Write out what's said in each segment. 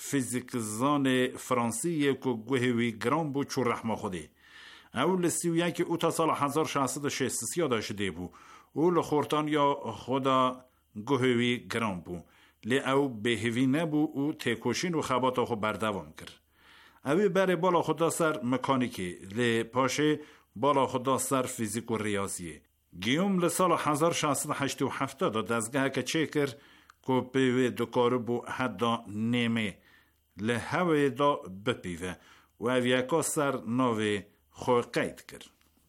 فیزیکزان فرانسیه که گوهوی گرام بو چو رحمه خوده. او لسیویه که او تا سال 1663 داشته بو. او لخورتان یا خدا گوهوی گرام بو. لی او بهوی نبو او تکوشین و خباتا خو بردوام کرد. اوی بره بالا خدا سر مکانیکی لی پاشه بالا خدا سر فیزیک و ریاضیه. گیوم لسال 1687 دزگاه که چه کرد که پیوه دکاره بو حدا نیمه لحوه دا بپیوه و اویکا سر ناوه خواه قید کرد.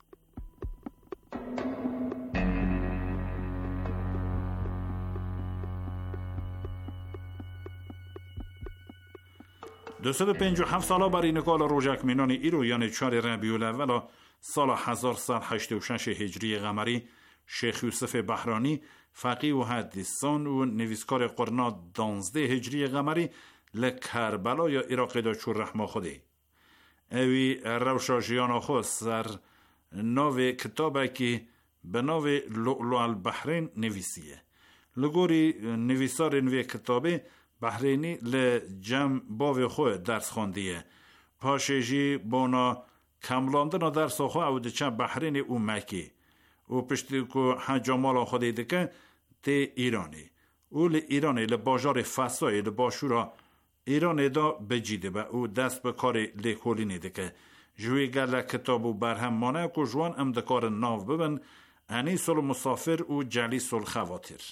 دوستد 57 ساله برای نکال روژک مینان ایرو یعنی 4 ربیع الاول سال 1186 هجری قمری شیخ یوسف بحرانی فقیه و حدیثان و نویسکار قرن 12 هجری قمری لکربلا یا عراق دا چور رحمه خوده. اوی روشاجیان خود سر ناو کتابه که به ناو لؤلؤ البحرین نویسیه. لگوری نویسار نوی کتابه بحرینی لجم باو خود درس خوندیه. پاشجی بانا کملاندن درس خود او دچه بحرین او مکی. او پشتی که حجامال خوده دکه ده ایرانی. او ایرانی لباجار فسای لباشورا ایرانی دا بجیده با او دست به کار لیکولی نیده که جوی گل کتابو برهم مانه که جوان ام دکار ناو ببن انیس المسافر و جلیس الخواتر.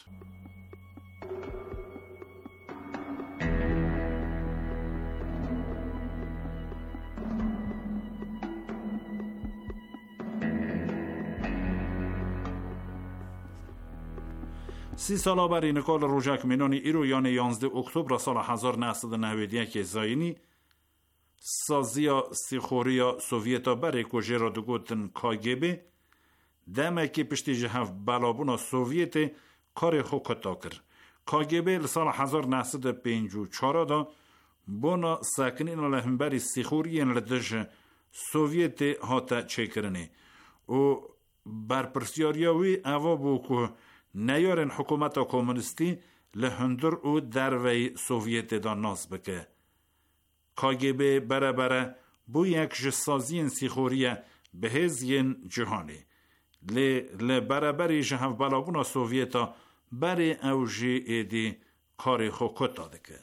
سی ساله بر اینکال روژک مینانی ایرو یعنی 11 اکتبر سال 1991 زاینی سازیا سیخوریا سوویتا بر کجه را دگوتن کاگبه دمکی پشتی جهف بلابونا سوویت کار خو کتا کر. کاگبه سال 1954 دا بونا ساکنین لهمبری سیخورین لدش سوویت هاتا چه کرنه و برپرسیاریاوی اوا بو که نیارن حکومت کمونیستی لهندر او دروی سوویت دا ناز بکه. کاگبه بره بو یک جسازین سیخوریه به هزین جهانی. لی بره جهف بلابونا سوویتا بره اوجی ایدی کاری خو کتا دکه.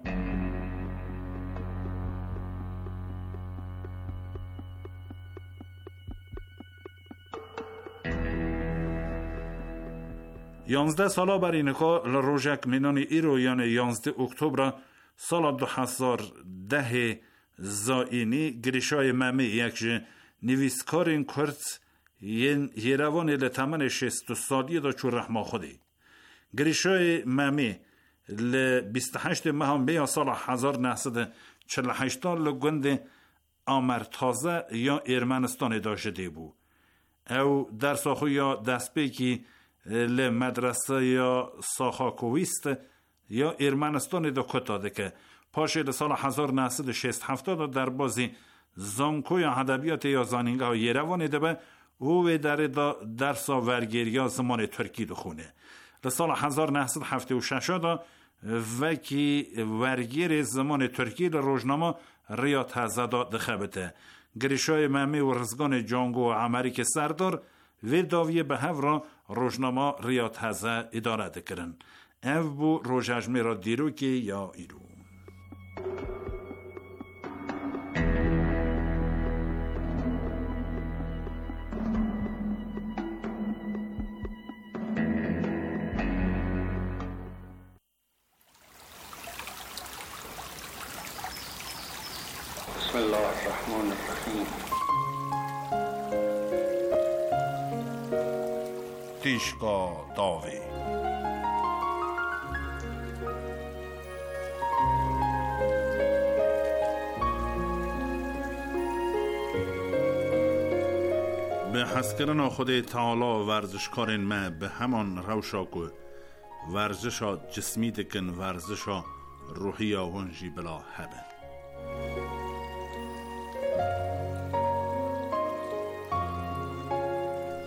یانزده سالا بر اینکا لروژک مینانی ایرو یعنی 11 اکتبر سال 2010 زاینی گریشای ممی یک نویسکارین کرد یروان لتمن 60 سالی دا چور رحمه خودی. گریشای ممی ل 28 ماه سال 1948 لگند آمرتازه یا ارمنستان داشته بود. او در ساخو یا دست بیکی لمدرسه یا ساخاکویست یا ارمنستان دا کتاده که پاشه لسال 1967 در بازی زانکو یا ادبیات یا زانینگه ها یروان دبه او در درس ورگیر یا زمان ترکی دخونه. لسال 1976 دا وکی ورگیر زمان ترکی لروجنامه ریا تازه دا دخبته. گریشای ممی و رزگان جانگو و امریک سردار و داویه به هفرا روزنامه ریاض هزه اداره دکرن. او بو روژجمه را دیرو که یا ایرو. بسم الله الرحمن الرحیم. تیشکا داوی به حسکرن خود تعالی ورزشکارین ما به همان روشا که ورزشا جسمی دکن ورزشا روحی آونجی بلا هبه.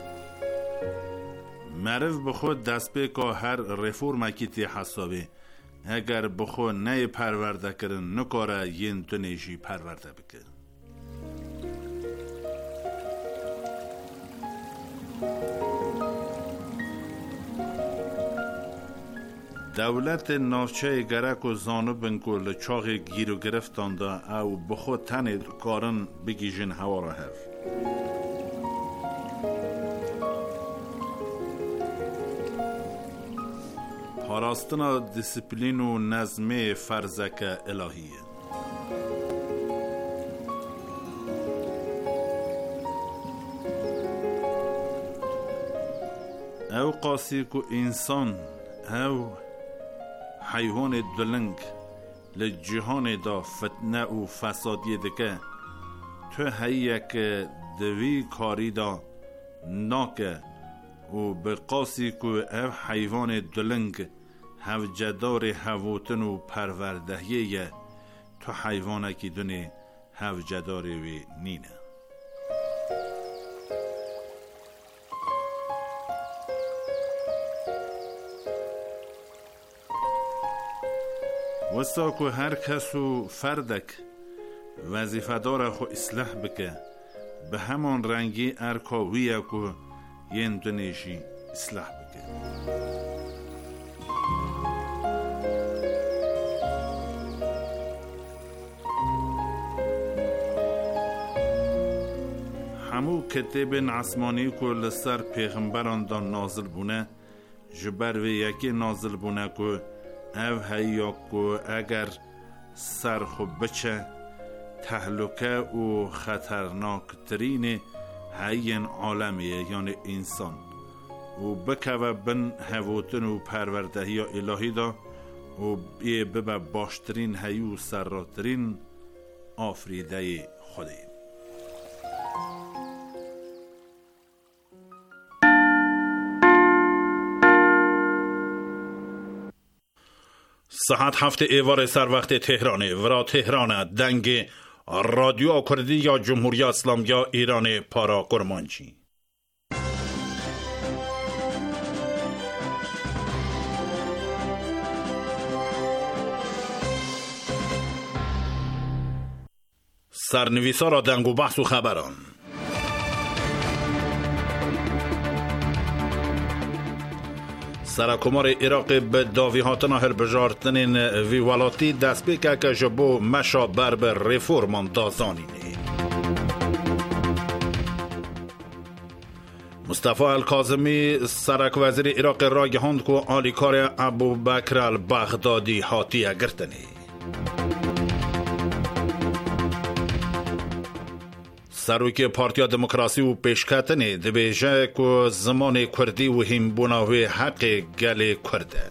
معرف به خود دست به که هر رفورم کیتی حسابه اگر بخو نه پرورده کرن نکاره ین تنیجی پرورده بکن. دولت ناچه گرک و زانو بنکل چاق گیر و گرفتان دا او بخو تن کارن بگیجن هوا را هف. پاراستنا دیسپلین و نظم فرزک الهیه. او قاسی که انسان او حیوان دلنگ لجهان دا فتنه و فسادی دکه تو هیک دوی کاری دا ناکه و به قاسی که او حیوان دلنگ هوجدار هوتن و پروردهیه تو حیوانه که دونه هوجدار وی نینه. وستا که هر کس و فردک وظیفه داره خو اصلاح بکه به همان رنگی ارکاویه که ین دنیشی اصلاح بکه. همو کتاب عثمانی که لسر پیغمبران دا نازل بونه جبر و یکی نازل بونه که او هیا که اگر سر خو بچه تهلکه و خطرناک ترین هین عالمیه یعنی انسان و بکوه بن هوتن و پروردهی الهی دا و ببه باشترین هیو سراترین آفریده خودی. ساعت 7 ایوار سر وقت تهرانه ورا تهران دنگ رادیو کردی یا جمهوری اسلامی یا ایران پارا کرمانچی. سرنویسا را دنگ و بحث و خبران. سرکمار عراق به داوی هاتنا هلبجارتنین ویوالاتی دست بکه که جبو مشا برب ریفورمان دازانینه. مصطفی الکاظمی سرک وزیر عراق را گهاند که آلیکار ابوبکر البغدادی هاتیه گرتنی. سروک پارتیا دموکراسی و پیشکتنی دبیجه که زمان کردی و هم بناوی حق گل کرده.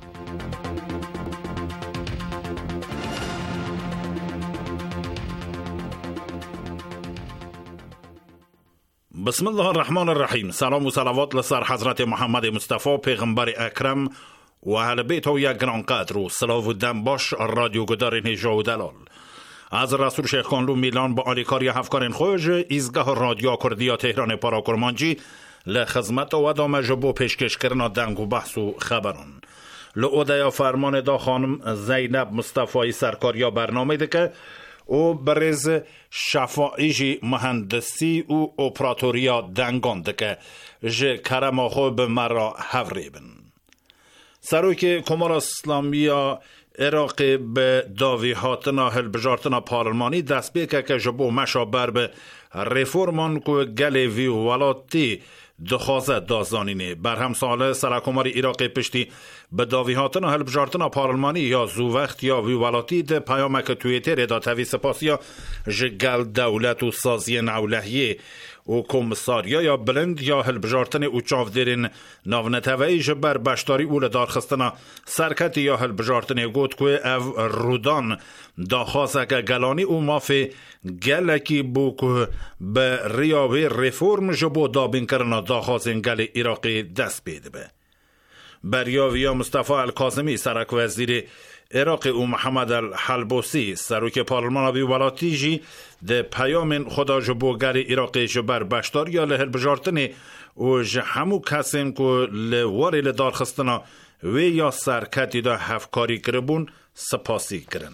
بسم الله الرحمن الرحیم. سلام و صلوات لسر حضرت محمد مصطفی پیغمبر اکرم و اهل بیت و یک گرانقدر و صلاح و دم باش رادیو گدار نجا و دلال. از رسول شیخ کانلو میلان با آلیکاری هفکارین خوش ایزگاه رادیو کردیا تهران پارا کرمانچی لخدمت و دام جبو پیشکش کردن دنگ و بحث و خبران. لعوده فرمان دا خانم زینب مصطفی سرکاریا برنامه ده که او برز شفاعی مهندسی و اپراتوریا دنگان ده که جه کرم خوب مرا هفریبن. سروک کمار اسلامی عراق به داوی هاتنا هلبجارتنا پارلمانی دست بیکه که جبو مشا برب ریفورمان که گل وی ولاتی دخوازه دازانینه. برهم ساله سرکمار عراق پشتی به داوی هاتنا هلبجارتنا پارلمانی یا زو وقت یا وی ولاتی ده پیامک تویتر دا توی سپاسیا جگل دولت و سازی نولهیه و کمساریا یا بلند یا هلبجارتن او چاودرین ناونتوی جبر بشتاری اول دارخستنا سرکت یا هلبجارتن گوت که او رودان داخواسه که گلانی او مافی گلکی بو که به ریاوی ریفورم جبو دابین کرنا داخوازین گل عراقی دست بیده به. بریاوی مصطفی الکاظمی سرک وزیر عراق و محمد الحلبوسی سروک پارلمان وی ولاتی جی ده پیام خدا جبوگر عراق جبر بشتار یا لهل بجارتنی و همو کسیم که لواری لدار خستنا و یا سرکتی دا هفکاری کربون سپاسی کرن.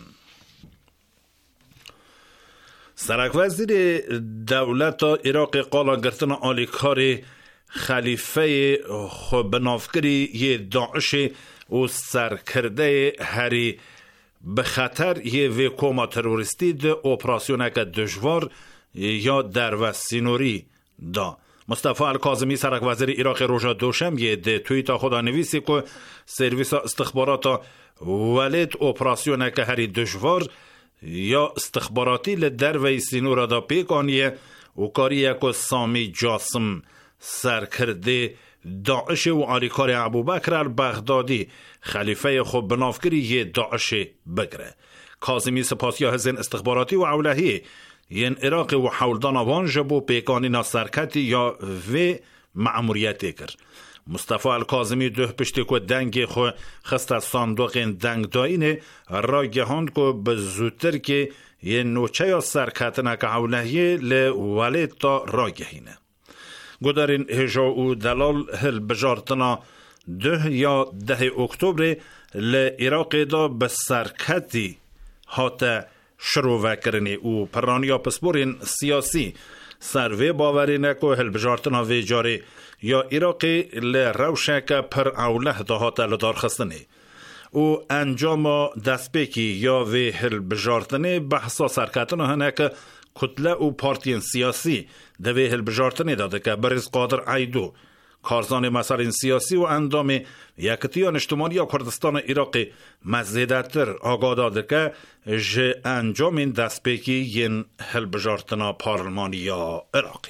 سرک وزیر دولت عراق قالا گرتن آلیکار خلیفه بنافکری یه داعش و سرکرده هری به خطر یه ویکوما تروریستی ده اپراسیونه که دشوار یا در وسینوری دا. مصطفی الکاظمی سرک وزیر عراق روژا دوشنبه ده توییتا خدا نویسی که سرویس استخبارات ولید اپراسیونه که هری دشوار یا استخباراتی لدر ویسینورا دا پیکانیه و کاریه که سامی جاسم سرکرده داعش و آلیکار ابوبکر البغدادی خلیفه خوب بنافکری یه داعش بگره. کاظمی سپاسیا هزین استخباراتی و اولهی ین عراق و حولدان وان جبو پیکانی نا سرکتی یا و معموریتی کر. مصطفی الکاظمی ده پشتی که دنگی خو خست از صندوق دنگ داینه را گهاند که به زودتر که یه نوچه یا سرکتنه که اولهی لولید تا را گهینه. گدارین هجا و دلال هل بجارتنا 2 یا 10 اکتبر لعراق دا به سرکتی هاته شروع کرنی و پرانیا پسپورین سیاسی سروی باورینه که هل بجارتنا وی جاری یا عراقی لروشه که پر اوله دا هاته لدار خستنی و انجام دستپیکی یا وی هل بجارتنی بحثا سرکتنا هنه که کتله و پارتین سیاسی دوی هل بجارتنی داده که بریز قادر عیدو کارزان مسائل سیاسی و اندام یکتیان اجتماعی یا کردستان عراقی مزیدتر آگاه داده که جه انجام این دستپیکی ین هل بجارتنا پارلمانی یا عراقی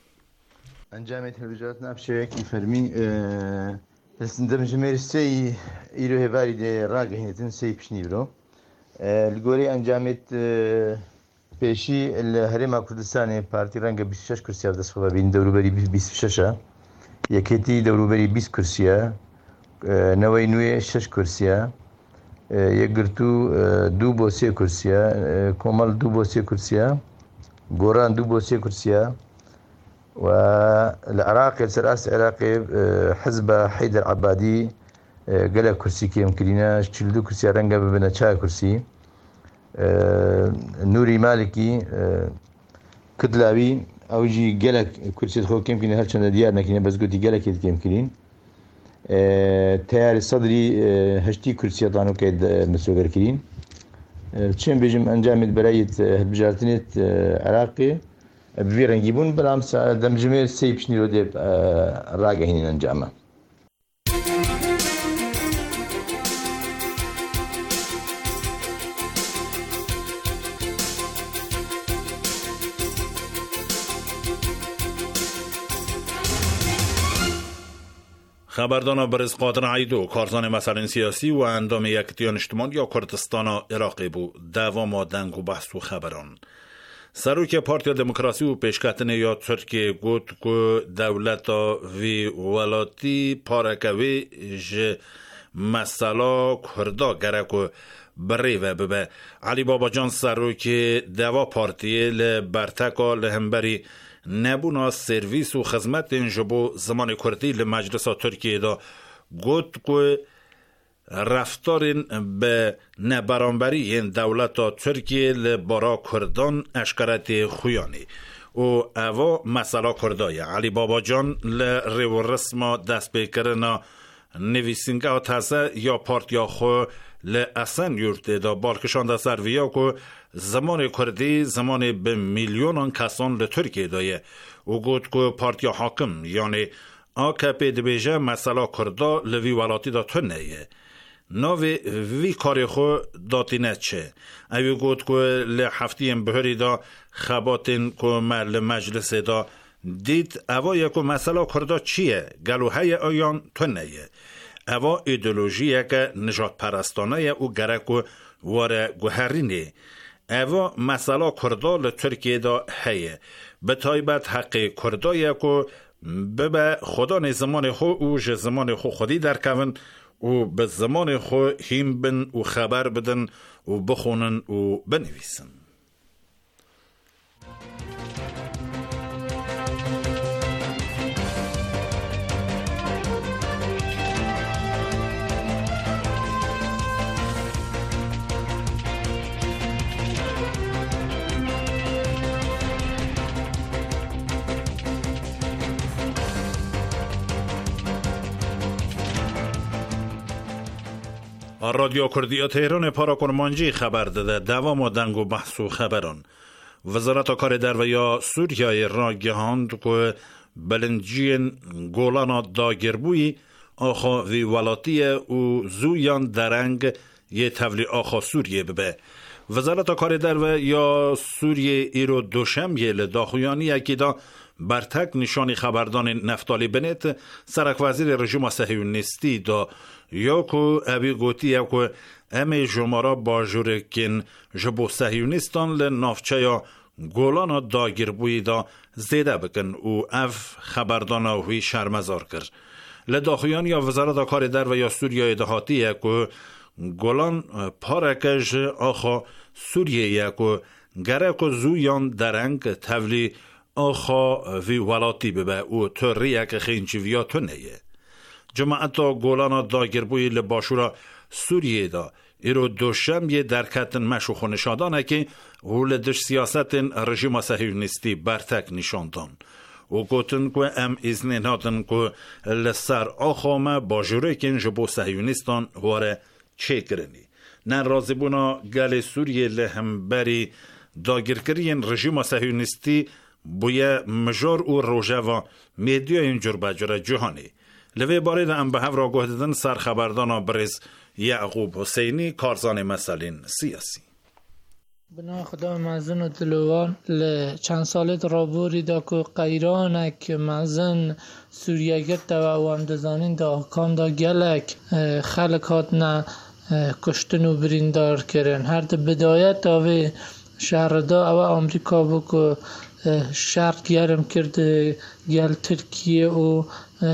انجام هل بجارتنا افشه کی فرمی دم جمهور سی ایرو هواری ده راگهینتن سی پشنی برو لگوری انجامت پیشی الهرم کردستان پارتی رنگ 26 کرسی از دست خدا بین دوروبری 26 یکیتی دوروبری 20 کرسیه نوی نوی 6 کرسیه یک گرتو 2 با 3 کرسیه کمال 2 با 3 کرسیه گوران 2 با 3 کرسیه و العراق سرأس عراقي حزب حيدر عبادي قال كرسي كي يمكننا 42 كرسي رنگا ببنا 4 كرسي نوري مالكي كدلاوي او جي قال كرسي خو كم يمكن هالشنا ديارنا كنا بس قلت قال كيف يمكنين تيار الصدري هشتي كرسي طانو كيد مسوغر كرين تشين بيجم انجام برايت بجارتنيت عراقي بفيرن جيبون بالامس دم جميل سيبش نيرو ديب راجعين انجامه خبردان برز قادر عیدو کارزان مسائل سیاسی و اندام یکتیان اجتماعی یا کردستان عراقی بو دوام دنگ و بحث و خبران سروک پارتیا دموکراسی و پیشکتنه یا ترکیه گوت که دولت وی ولاتی پارکوی ج مسئله کردا گرکو بری و ببه علی بابا جان سروک دوا پارتیه لبرتکا لهمبری نبونا سرویس و خدمت جبو زمان کردی لمجلس ترکیه دا گوت که رفتارین به نبرانبری این دولت ترکیه لبارا کردان اشکرت خویانی و اوا مسئله کردای علی بابا جان لریو رسما دست بکرنا نویسینگه تازه یا پارتیا خو لأسن یورده دا بارکشان دا سرویا که زمان کردی زمان به میلیونان کسان لترکیه دایه و گوت که پارتیا حاکم یعنی AKP دبیجه مسئله کردا لوی ولاتی دا تنهیه ناوی وی کاری خو داتی نچه اوی گوت که لحفتیم بهری دا خباتین که مر مجلس دا دید اوا یکو مسئله کردا چیه گلوهای آیان تنهیه اوا ایدولوژیه که نجات پرستانه و گرکو واره گوهرینه اوا مسئله کردا لترکیه دا هیه به تایبت حق کردایه که به خدا زمان خو و زمان خو خودی در کون و به زمان خو هیم بن و خبر بدن و بخونن و بنویسن رادیو کردی تهران پاراکرمانجی خبر داده دوام و دنگ و بحث و خبران. وزارت کار در و یا سوریه را گهاند که بلنجی گولان داگربوی آخا وی ولاتی و زویان درنگ یه تولی آخا سوریه ببه. وزارت کار در و یا سوریه ایرو دوشنبه لداخویانی اکیدا برتک نشانی خبردان نفتالی بنت سرک وزیر رژیم صهیونیستی دا یا که اوی گوتی یا که امی جمارا باجورکین جبو صهیونیستان لنافچه یا گولان داگربوی دا زیده بکن او اف خبردان اوی شرمزار کرد. لداخویان یا وزارت کار در و یا سوریه دهاتی که گولان پارکش آخا سوریه که گره که زویان درنگ تولی آخا وی ولاتی ببه او تریه که خینچی ویا تنهیه. جماعتا گولان داگربوی لباشورا سوریه دا ایرو دوشنبه درکتن مشوخ نشادانه که ولدش سیاست رژیم صهیونیستی برتک نشاندان و گوتن که ام ازنین هاتن که لسر آخامه باجوره کن جبو صهیونیستان واره چه کرنی. نن رازی بونا گل سوریه لهم بری داگرکرین رژیم صهیونیستی بویه مجار و روژه و میدیا اینجور بجره جهانی. لوی بارید ام به هفرا گوهدن سرخبردان برز یعقوب حسینی کارزان مسئلین سیاسی. بنا خدا مزن و دلوان چند سالت رابوری دا که قیرانک مزن سوریه گرد و امدزانین دا آکان دا گلک خلقات نه کشتن و بریندار کرن. هر ده بدایت آوه شهر دا او امریکا بو که شرط گرم کرده گل ترکیه و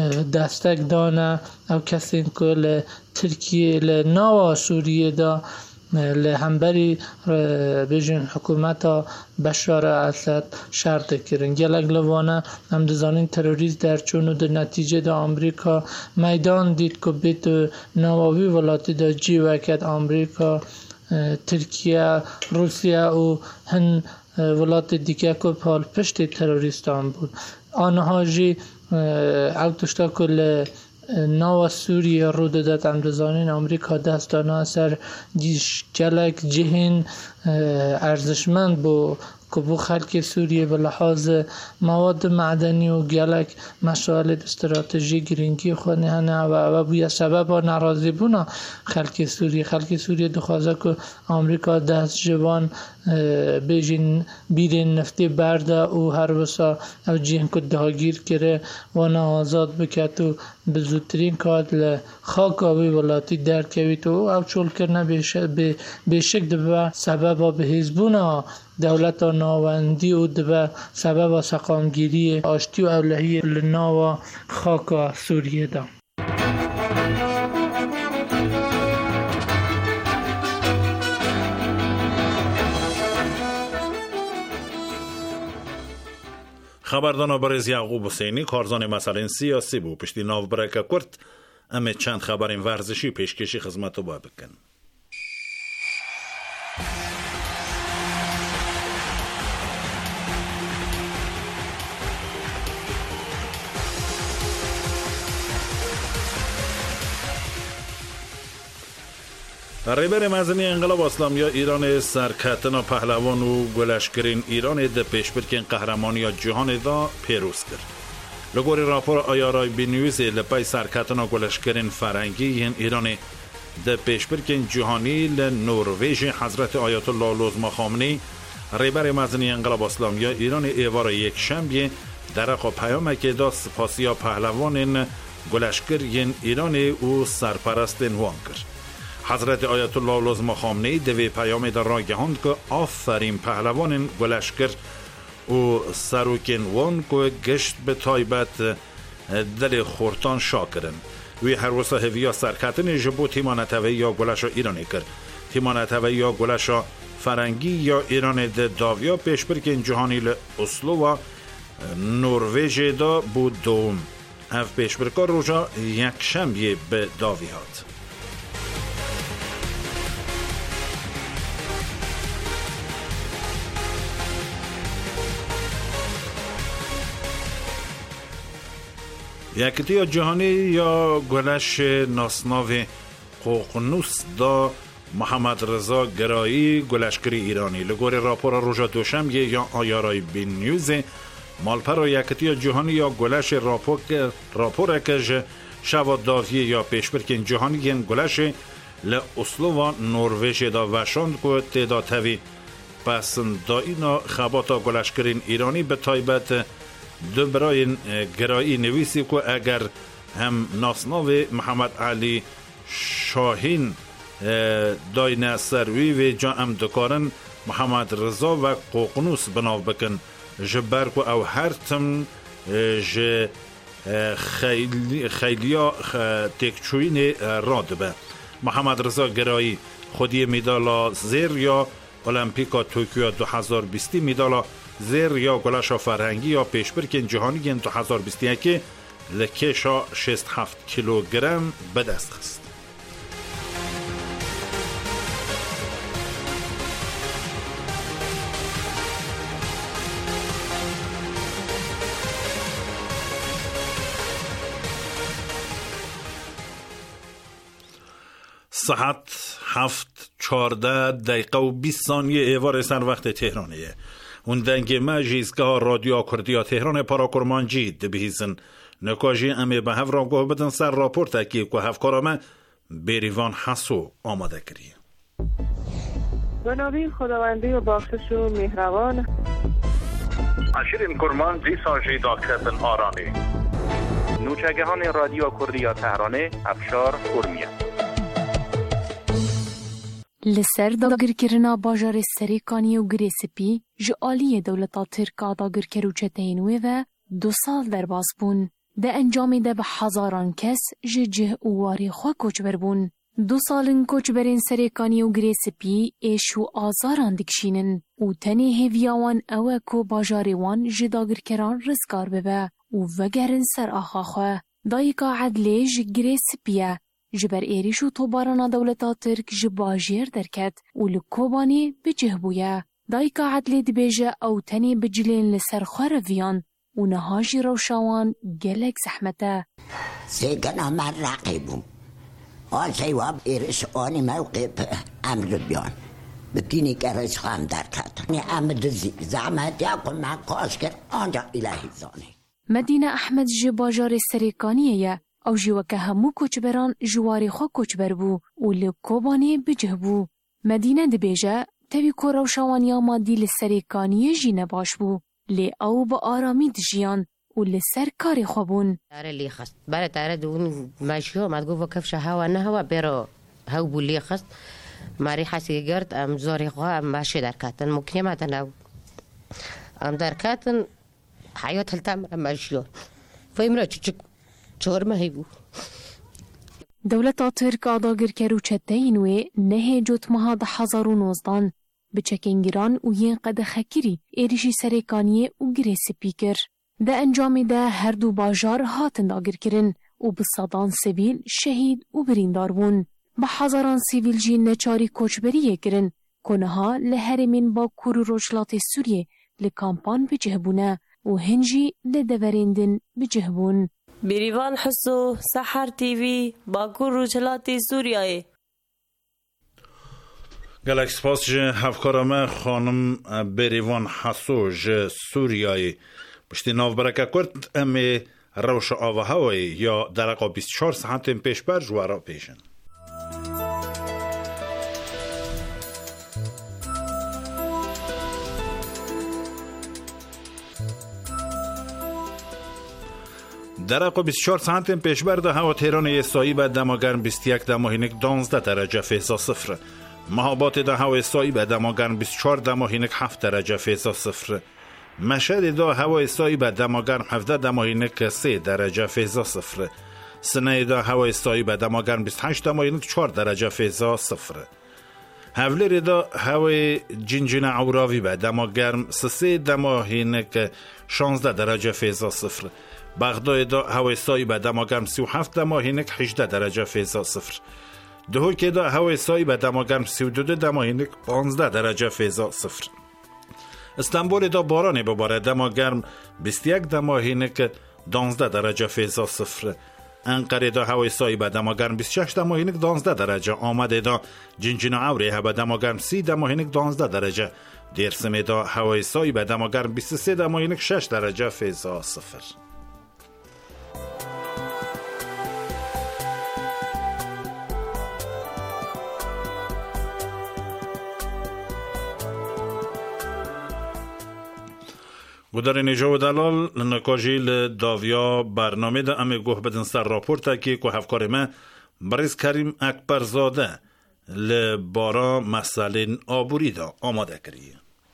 دستک دانه او کسی که ترکیه لناوا سوریه دا لهمبری بیشن حکومت بشار اسد شرط کرن. گلک لوانه هم دزانین تروریست در چون و در نتیجه دا امریکا میدان دید که بیت نواوی ولاتی دا جی وکد امریکا ترکیه روسیه و هن ولات دیگه که پال پشت تروریستان بود. آنها جی اوتشتا کل نوا سوریه رو دادت امدزانین امریکا دستانه سر جلک جهن ارزشمند بو که بو خلق سوریه به لحاظ مواد معدنی و گلک مسائل استراتژی گرینگی خود نهانه و بویا سبب ناراضی بونا خلق سوریه دخوازه که امریکا دست جوان بیجین بیرین نفتی برده و هر بسا او جهن که دهاگیر کره وانا آزاد بکت و بزودترین کاد لخاک آوی ولاتی درکوید و او چول کرنه بیشک دبه سبب به حزبونا دولت ناوندی و دبه سبب سقامگیری آشتی و اولهی لناو خاک سوریه دا. خبردان برز یعقوب حسینی کارزان مسئله سیاسی بو پشتی ناو برکه کرد اما چند خبرین ورزشی پیشکشی خدمت با بکن. رهبر مزنی انقلاب اسلامی ایران سرکتنا پهلوان و گلشکرین ایران ده پیشبرکن قهرمانی جهان دا پیروز کرد. لگوری راپور آیارای بینیویز لپای سرکتنا گلشکرین فرنگی این ایران ده پیشبرکن جهانی لنرویج حضرت آیت الله لزما خامنه‌ای رهبر مزنی انقلاب اسلامی ایران ایوار یک شنبه درخوا پیام که دا سپاسیا پهلوان گلشکرین ایران او سرپرست وان کرد. حضرت آیت الله لزما خامنه‌ای دوی پیام در را گهاند که آفرین پهلوان گلشکر و سروکین وان که گشت به تایبت دل خورتان شاکرن. وی هر وسا هویا سرکتن جبو تیمانتوی یا گلشا ایرانی کرد. تیمانتوی یا گلشا فرنگی یا ایران ده داویا پیشبرکن جهانی لاسلو و نروژ دا بود دوم. اف پیشبرکار روژا یک شنبه به داویات. یکیتی جهانی یا گلش ناسناو قوقنوس دا محمد رضا گرایی گلشکری ایرانی لگور راپور روژا دوشنبه یا آیارای بین نیوز مالپر یکتی جهانی یا گلش راپور که شواد داویه یا پیشبرکن جهانی گن گلش لأسلو و نروژ دا وشاند که تعداد تاوی پس دا اینا خباتا گلشکرین ایرانی به تایبت دو برای گرایی نویسی که اگر هم ناسناو محمد علی شاهین داینه سروی و جا هم دکارن محمد رضا و قوقنوس بناو بکن جبر که او هر تم خیلیا تکچوین راد به محمد رضا گرایی خودی میدالا زیر یا المپیکا توکیو 2020 میدالا زیر یا گلاشا فرهنگی یا پیشبرکن جهانی 2021 لکشا 67 کیلوگرم به دست خست. ساعت 7:14 و 20 ثانیه ایوار سر وقت تهرانیه. اون دنگ مجیزگاه رادیو کردیا تهران پاراکرمانجی دبیزن نکاجی امی به هفرانگاه بدن سر راپورت اکی که هفکارامه بریوان حسو آماده کریه. به نام خداوندی و بخشش و مهربان. اشیرین کرمانجی ساجی داکتن آرانی نوچگهان رادیو کردیا تهران افشار کرمیه لسر داگرکرنا باجار سریکانی و گریسپی جعالی دولتا ترکا داگرکرو چتینوی و 2 سال درباز بون. ده انجامی ده به هزاران کس جه اواری خواه کوچبر بون. 2 سالن کوچبرین سریکانی و گریسپی ایشو آزاران دکشینن و تنی هیویاوان اوه کو باجاریوان جه داگرکران رزگار ببه و وگرن سر آخا خواه. دایکا عدلی جه گریسپیه جبر ایریش و توبارانا دولتا ترک جباجیر درکت و لکوبانی بجه بویا. دایکا عدلی دبیجه او تنی بجلین لسر خورویان و نهاجی روشاوان گلک زحمته. سیگنا من رقیبم. آسیواب ایرش آنی موقف امر بیان. بتینی که رش خواهم درکت. امد زحمت یکم من کاش کرد آنجا الهی زانی. مدینه احمد جباجار سریکانیه او جوکه همو کوچبران جواری خو کوچبر بو و لکوبانی بجه بو. مدینه دبیجه تاوی کو روشاوانیا مادی لسریکانی جی نباش بو. لی او با آرامی دجیان و لسر کاری خوابون. تاره لی خست. برای تاره دون ماشیو مد گفت کفش هوا نه هوا برو هاو بو لی خست. ماری حسی گرد ام زاری خواه ام ماشی در کتن مکنیمت نو. ام در کتن حیات هلتم ماشیو. فایمرا چهار ماهی بو. دولتا ترک آداگر کرو چتینوی نه جوت مها 2019 بچکینگران و ین قد خکری ایریشی سریکانیه و گریسپی کر. ده انجامی ده هر دو باجار هاتن داگر کرن و بصدان سیویل شهید و بریندار بون. به هزاران سیویل جی نچاری کوچبریه کرن کنها لحرمین با کورو روشلات سوریه لکامپان بجه بونه و هنجی لدورندن بجه بون. بریوان حسو سحر تیوی باکور روچلاتی سوریای گلک سپاس جه هفکارمه خانم بریوان حسو جه سوریای بشتی ناو برکه کرد امی روش آوه هوای یا درقا 24 ساعت پیش بر جوارا پیشن. درقا 24 ساعت پیش بر ده هوا تهران اسایی به دماگرم 21 دماهینک 12 درجه فیضا صفر. مهابات ده هوا اسایی به دماگرم 24 دماهینک 7 درجه فیضا صفر. مشهد ده هوا اسایی به دماگرم 17 دماهینک 3 درجه فیضا صفر. سنه ده هوا اسایی به دماگرم 28 دماهینک 4 درجه فیضا صفر. هولر ده هوا جنجن عوراوی به دماگرم 3 دماهینک 16 درجه فیضا صفر. بغداد دا هوای سایی به دماگرم 37 دماهینک 18 درجه فیضا صفر. دهوک دا هوای سایی به دماگرم 32 دماهینک 15 درجه فیضا صفر. استانبول دا باران بباره دماگرم 21 دماهینک 12 درجه فیضا صفر. انقره دا هوای سایی به دماگرم 26 دماهینک 12 درجه، آمده دا جنجنا عوره به دماگرم 30 دماهینک 12 درجه، دیرسمه دا هوای سایی به دماگرم 23 دماهینک 6 درجه فیضا صفر. گودار نجا و دلال نکاجیل داویا برنامه دا امه گوه بدن سر راپورتا که هفکار ما بریز کریم اکبرزاده لبارا مسئله آبوری دا آماده کریه.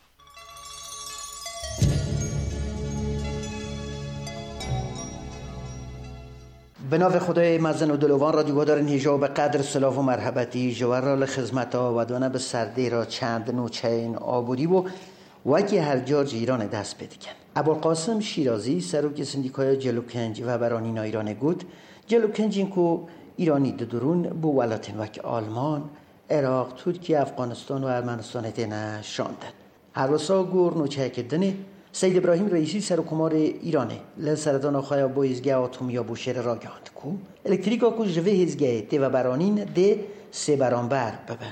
به نام خدای مزن و دلوان رادیو گودار نجا به قدر سلاف و مرحبتی جوار را خدمت ها و دانه به سرده را چند نوچه این آبوری و وکی هر جاج ایران دست بدکن. ابوالقاسم شیرازی سروک سندیکای جلوکنج و برانینا ایران گود جلوکنج اینکو ایرانی درون بو ولاتن وک آلمان، عراق، ترکیه، افغانستان و ارمنستان دنه شاندن. هر وسا گور نوچه که دنه سید ابراهیم رئیسی سرکمار ایرانه لسردان آخواه بویزگاه آتومیا بوشهر را گاند کو الکتریکا کو جوه هزگاه ده و برانین ده سه برانبر ببه.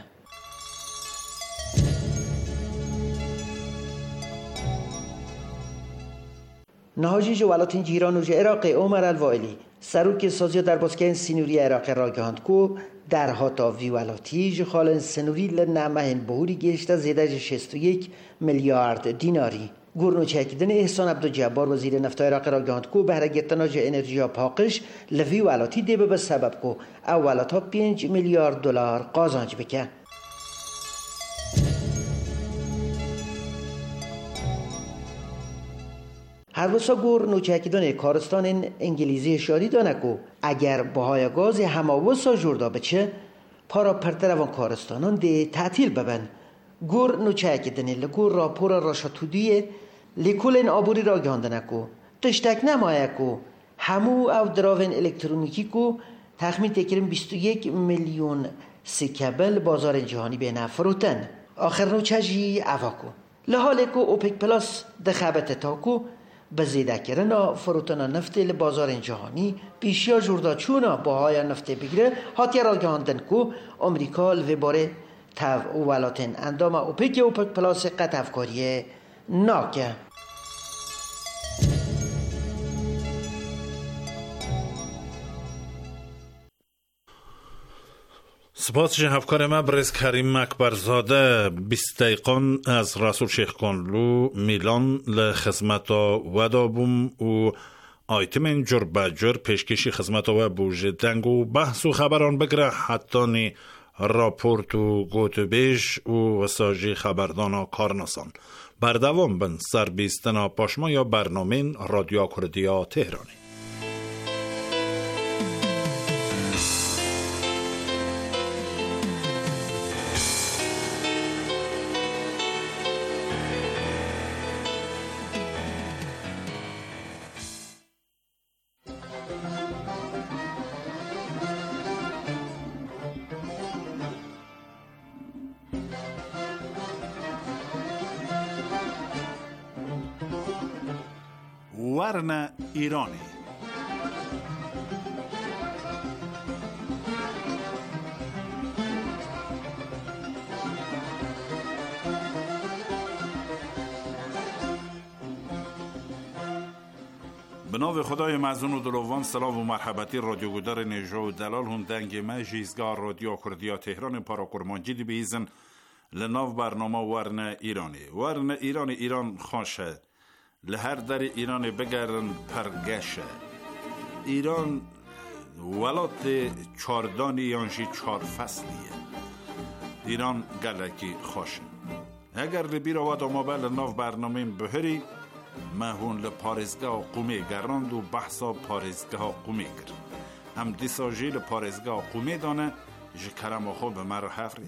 نهاجی جوالاتین ایران و عراق عمر الوائلی سروک سازی در باسکه سینوری عراق را گاند کو در هاتا ویوالاتی جخال سنوری لنعمه بهوری گشته زیده 61 میلیارد دیناری. گورنو چکیدن احسان عبدالجبار وزیر نفت عراق را گاند کو بهره گرفتن انرژی پاکش لویوالاتی دیبه به سبب کو اولاتا 5 میلیارد دلار قازانج بکه. هر وسا گور نوچکیدن کارستان انگلیزی شادی دانه کو اگر بهای گاز هماوسا جوردا بچه پارا پرتروان کارستانان ده تعطیل ببن. گور نوچکیدن لگور راپورا راشاتودیه لیکولن آبوری را گاندنه کو تشتک نمایه کو همو او دراون الکترونیکی کو تخمین تکرم 21 میلیون سکبل بازار جهانی به نفروتن. آخر نوچجی اواکو لحاله کو اوپک پلاس دخبت تاکو بزیده کرنا فروتنا نفت بازار جهانی پیشیا جوردا چونا باهای نفت بگیره هاتی را گاندن کو امریکا لویباره تو ولاتن اندام اوپک پلاس قط افکاریه ناکه. سپاس هفکار ما بریز کریم اکبرزاده 20 دقیقان از رسول شیخ کنلو میلان لخدمت ودا بوم و آیتمن جر بجر پیشکشی خدمت و بوجه دنگ و بحث و خبران بگره حتی نی راپورت و گوتبیش و وساجی خبردانا کارناسان بردوام بن سر بیستنا پاشما یا برنامه رادیو کردیا تهرانی. ورن ایرانی به نام خدای مزون و دلوان سلام و مرحبتی رادیو گودار نجا و دلال هم دنگ ما جیزگاه رادیو کردیا تهران پارا کرمانجی دی بیزن لناو برنامه ورن ایرانی. ورن ایرانی ایران خوشه لهر در ایران بگرن پرگشه ایران ولات چاردانی یانشی 4 فصلیه ایران گلکی خوشه اگر لبیر و داما بل ناو برنامه بهری مهون لپارزگاه قومه گراند و بحثا پارزگاه قومه گر هم دیساجی لپارزگاه قومه دانه جکرم خوب مرا حفری.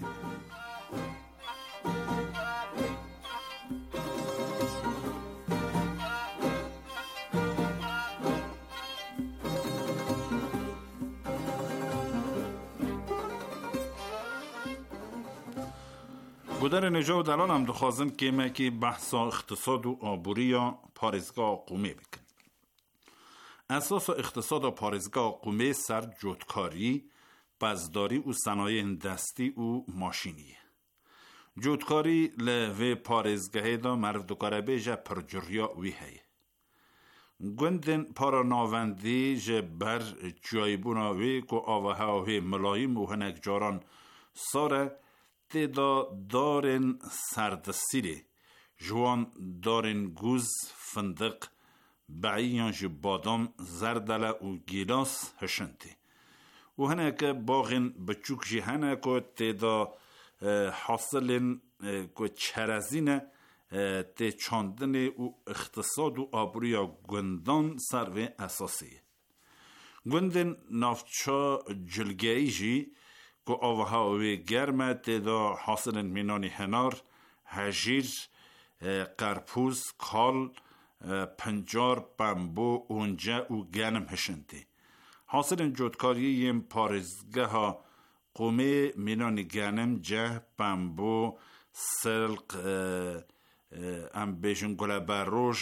گودر نجا و دلال هم دخوازن که مکی بحثا اقتصاد و آبوری یا پارزگاه قومی بکن. اساس اقتصاد پارێزگا قومê ser cotkarî, bezdarî û senayên destî û maşînî ye. Cotkarî li vê parêzgehê de meriv dikare bêje pirciriya wî heye. Gundên para navendî ji ber çiyayîbûna wê ku avaheya wê milayîm û hinek caran sar e, têda darên serdistîrê, ji wan darên gûz, findiq, beî yan ji badam, zerdele û gîlas hişin tê. û hineke baxên biçûk jî hene ku têda hasilên ku çerezîne tê çandinê û iqtisad û aboriya gundan ser vê esasê ye. Gundên navçe cilgeyî jî ku avaha wê germ e têda hasilên mînanê henar, hejîr, qerpûz, kal, pincar, pembo, unce û genim hişin tê. Hasilên cotkariyê yên parêzgeha qûmê mînanê genim, ceh, pembo, silq, em bêjin guleberroj,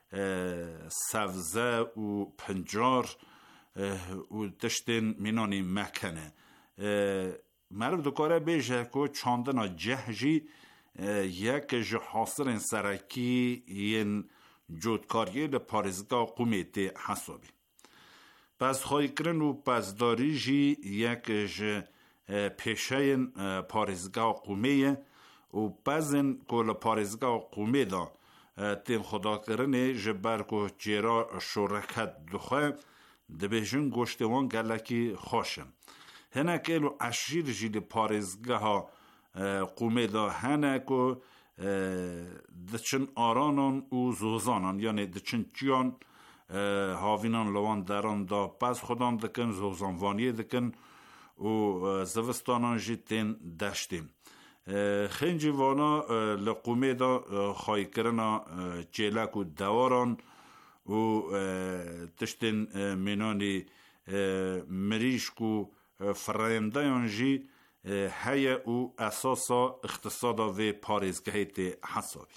sevze û pincar û tiştên mînanê mekene. Meriv dikare bêje ku çandina ceh jî yek ji hasilên serekî yên cotkariyê li parêzgeha qûmê tê hesabî. Pezxwayîkirin û pezdarî jî yek ji pêşeyên parêzgeha qûmê ye û pezên ku li parêzgeha qûmê da tên xwedakirinê ji ber ku çêra şoreket dixwe, dibêjin goştê wan gelekî xweş in. Hinek êl û eşîr jî li parêzgeha qûmê da hene ku diçin aranan û zozanan, yanê diçin çiyan, havînan li wan deran da pez xwedan dikin, zozanvaniyê dikin û zivistanan jî tên deştê. Xêncî vana li qûmê da xwayîkirina çêlek û dewaran û tiştên mînanê mirîşk û firêndayan jî heye û esasa iqtisada vê parêzgehê tê hesabî.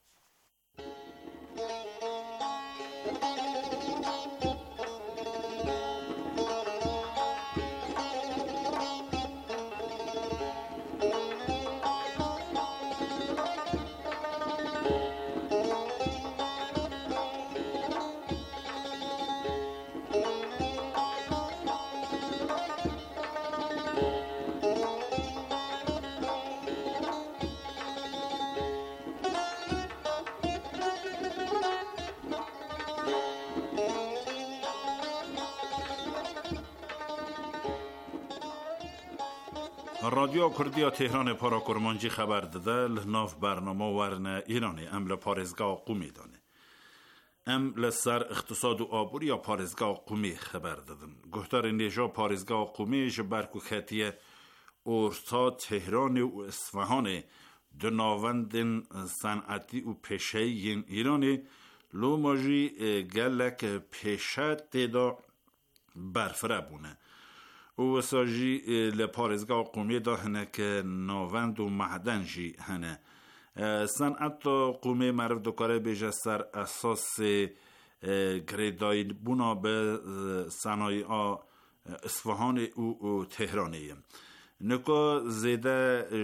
رادیو کردیا تهران پارا کرمانجی خبر داده لناف برنامه ورن ایرانی ام لپارزگاه قومی دانه ام لسر اقتصاد و آبوری یا پارزگاه قومی خبر دادن. گفتار نیجا پارزگاه قومی جبرکو خطیه اورتا تهران و اصفهان دو ناوند صنعتی و پیشه‌ای ایرانی لو ماجی گلک پیشه تیدا برفره بونه و ساجی لپارزگاه قومی دا هنه که ناوند و معدن جی هنه صنعت قومی معرف دکاره بیجه سر اساس گریدای بونا به صنایع اصفهان و تهرانی نکا زیده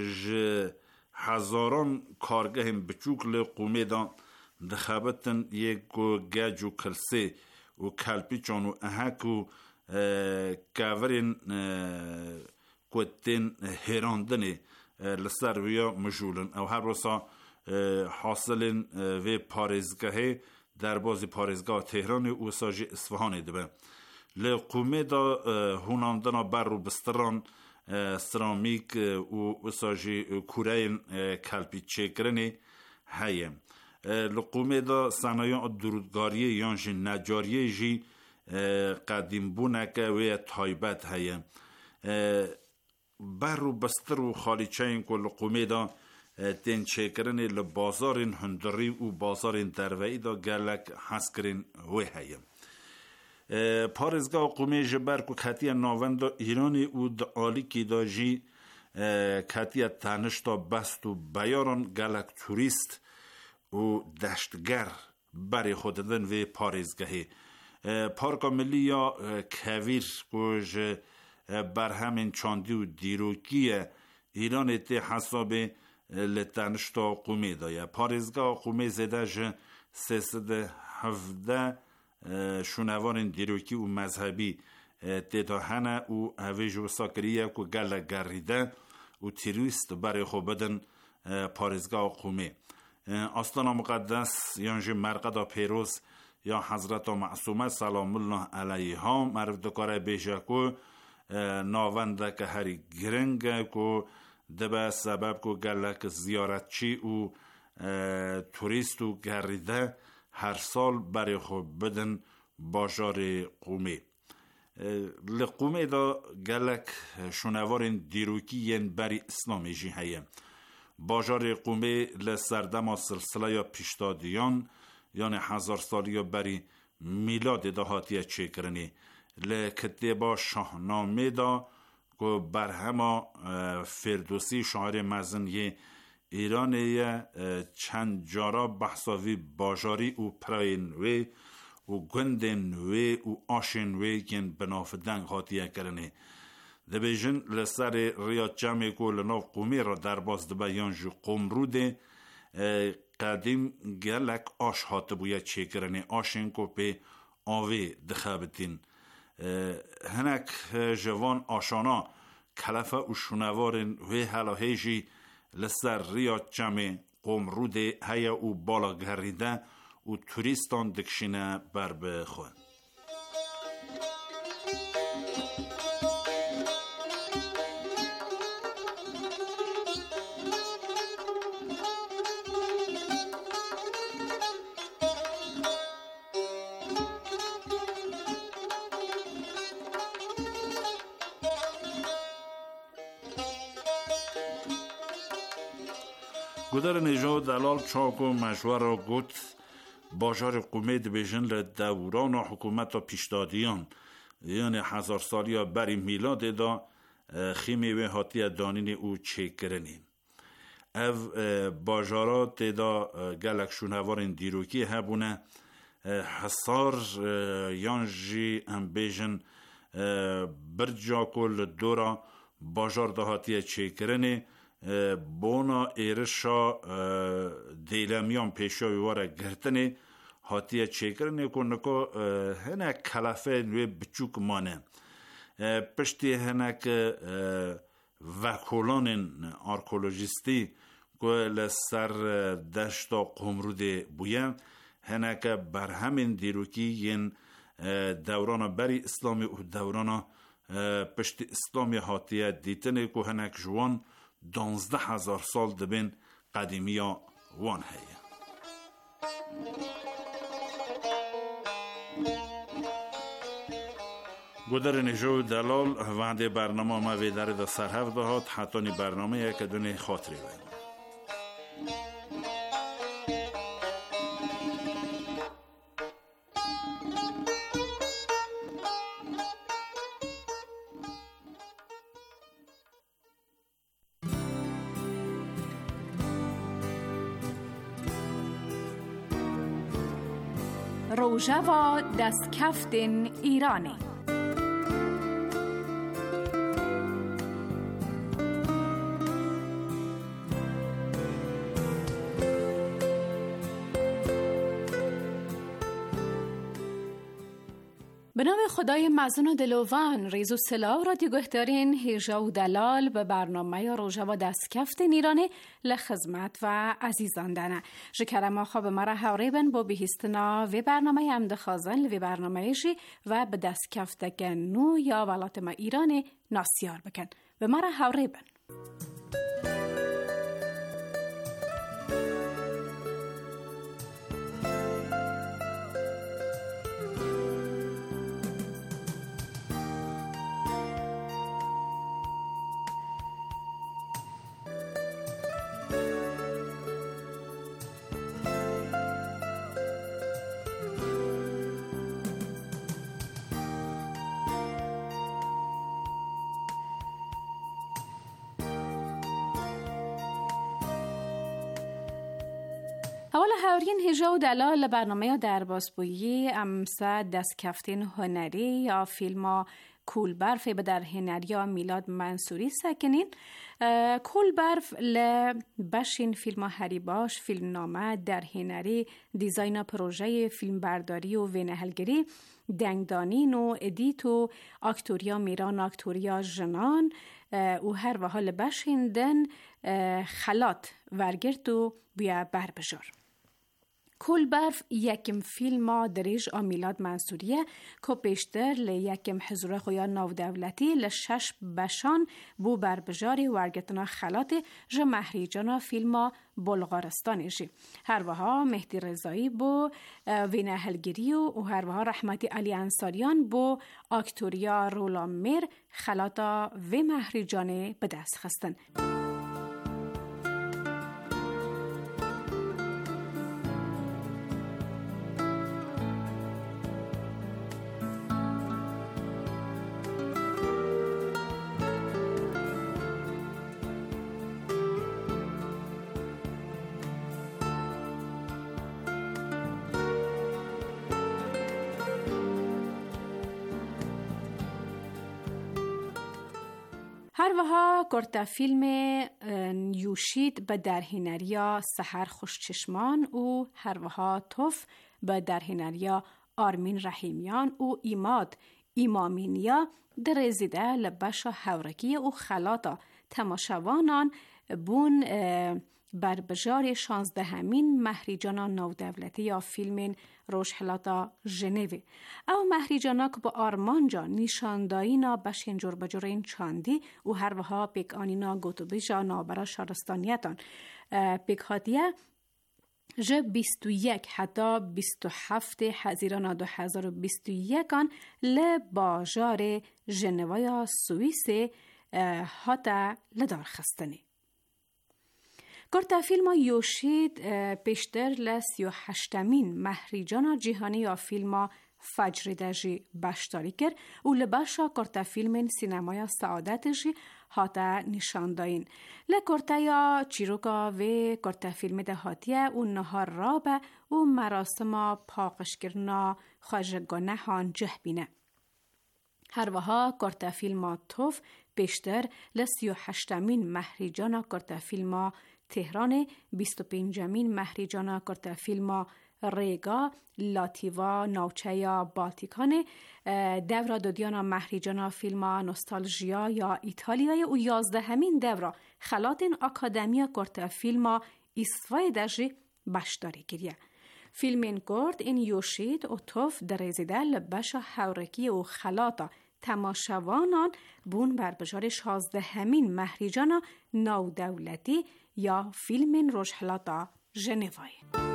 هزاران کارگاه بچوک لقومی دا دخابتن یک گج و کلسه و کلپی چان و احک و کاورین کوتین هراندنی لسر ویا مجولن او هر روزا حاصلین و پارێزگاهی در بازی پارێزگاه تهران و ساجی اصفهان دبه لقومی دا هوناندنا بر و بستران سرامیک و ساجی کورین کلپی چکرنی هیم لقومی دا صنایع درودگاری یانجی نجاری جی قدیم بونه و تایبت هیم بر و بستر و خالیچه این که لقومی دا تین چکرنی لبازارین هندری و بازارین دروئی دا گلک حسکرین و هیم پارێزگاه قومی جبر که کتی ناوند ایرانی و دا آلی که دا جی کتی تنش دا بست و بیاران گلک توریست و دشتگر بری خوددن و پارێزگاهی پارکا ملی یا کویر گوش بر همین چاندی و دیروکی ایران تی حساب لتنشتا قومی دایه پارزگاه قومی زده جه 317 شونوان دیروکی و مذهبی تیتا هنه و اویج و ساکریه که گل گریده و تیرویست برای خوب بدن پارزگاه قومی آستان مقدس یانجی مرقد پیروز یا حضرت معصومه سلام الله علیها معرف دکاره بیشه که ناونده که هری گرنگه که دبه سبب که گلک زیارتچی و توریست و گریده هر سال برای خوب بدن بازار قومی لقومی دا گلک شونوارن دیروکی ین بری اسلامی جی هیه بازار قومی لسردم سلسله یا پیشتادیان یعنی 1000 سالی بری میلاد دا هاتیه چه کرنی لکتبا شاهنامه دا که برهما فردوسی شاعر مزنی ایرانی چند جارا بحثاوی بازاری و پراینوی و گندنوی و آشنوی کن بنافدن خاطیه کرنه ده بیجن لسر ریاد جمعی که لناف قومی را در باز ده بیانجو قوم رو ده قدیم گلک آش هاته بوید چه کرنه آشن که به آوی دخابتین هنک جوان آشانا کلفه و شونوارن وی حلاهیجی لسر ریاد جمع قوم رو ده هیا و بالا گریده و توریستان دکشینه بر بخون گودر نجا دلال چاک و مجوه را گوت بازار قومی بیجن لدوران و حکومت پیشدادیان یعنی 1000 سالی بری میلاد دا خیمی و حاتی دانین او چه کرنین او بازارات دا گلک شونوارن دیروکی هبونه حصار یانجی ام بیجن برجا کل دورا بازار دا حاتی چه کرنی بونا ایرشا دیلمیان پیشاوی واره گرتنی هاتیه چیکرنی کنکو هنک کلافه نوی بچوک مانه پشتی هنک وکولان آرکولوژیستی که لسر دشتا قمروده بویم هنک بر همین دیروکی ین دوران بری اسلامی و دوران پشت اسلامی هاتیه دیتنی که هنک جوان 12000 سال دبین قدیمی ها وان هیه گودر نجو دلال وعده برنامه ما ویداره دا سرهف دهات حتانی برنامه یک دونه خاطری وید روژاوا دستکفتن ایرانی به نام خدای مزن و دلوان ریز و سلاو رادیو گهدارین هیجا و دلال به برنامه روژاوا دستکفتن ایرانی لخدمت و عزیزان دانه شکرم خواب مرا هوریبن با بهستنا و برنامه هم دخازن و برنامه جی و به دستکفت نو یا ولات ما ایرانی ناسیار بکن و مرا هوریبن والا هاورین هجا و دلال برنامه در بازبویی امسا دست کفتین هنری یا فیلم کول برف به در هنریا میلاد منصوری سکنین. کول برف لبشین فیلم هری باش فیلم نامه در هنری دیزاین پروژه فیلم برداری و وینهلگری دنگدانین و ادیت و اکتوریا میران اکتوریا جنان و هر و حال بشین دن خلات ورگرد و بیا بر بجار. کول برف یکم فیلم دریج میلاد منصوریه که پیشتر لیکم حضور خویا ناو دولتی لشش بشان بو بربجاری ورگتنا خلات جه مهریجانا فیلم بلغارستانی جی. هر وها مهدی رضایی بو وینه هلگیری و هر وها رحمتی علی انصاریان بو اکتوریا رولان میر خلاتا و مهریجانه به دست خستن. هر وها کرتا فیلم یوشید به در هنریا سحر خوشچشمان و هر وها توف به در هنریا آرمین رحیمیان و ایماد ایمامینیا در زیده لبشا هورکی و خلاتا تماشاوانان بون بر بجار 16 مهریجانا نو دولتی یا فیلم روشحلاتا ژنو او مهریجانا که با آرمانجا نشاندایینا بشین جور بجورین چاندی و هر وها پیک آنینا گوتوبیجا نابرا شارستانیتان پیک هاتیه جه 21 حتی 27 حزیران 2021 لباجار ژنو سوئیس هاتا لدار خستنی. کرتا فیلم یوشید پیشتر ل38مین مهریجان جهانی یا فیلم فجر دجی بشتاری کرد و لباشا کرتا فیلم سینمای سعادت جی هاتا نشانداین. لکرتا یا چیروکا و کرتا فیلم دهاتیه و نهار رابه و مراسم پاقشگرنا خواجگانه هان جه بینه. هر وها کرتا فیلم توف پیشتر ل38مین مهریجان کرتا فیلم تهران 25مین مهریجانا کرتا فیلم ریگا لاتیوا نوچه یا بالتیکان دورا دودیانا مهریجانا فیلم نوستالژیا یا ایتالیای و 11مین دورا خلاتین اکادمیا کرتا فیلم ایسوای دجی بشداری گریه. فیلم این کرد این یوشید و توف درزیده لبشا حورکی و خلاتا تماشاوانان بون بر بجار 16مین مهریجانا نو دولتی یا فیلم روشحلاتا ژنوای.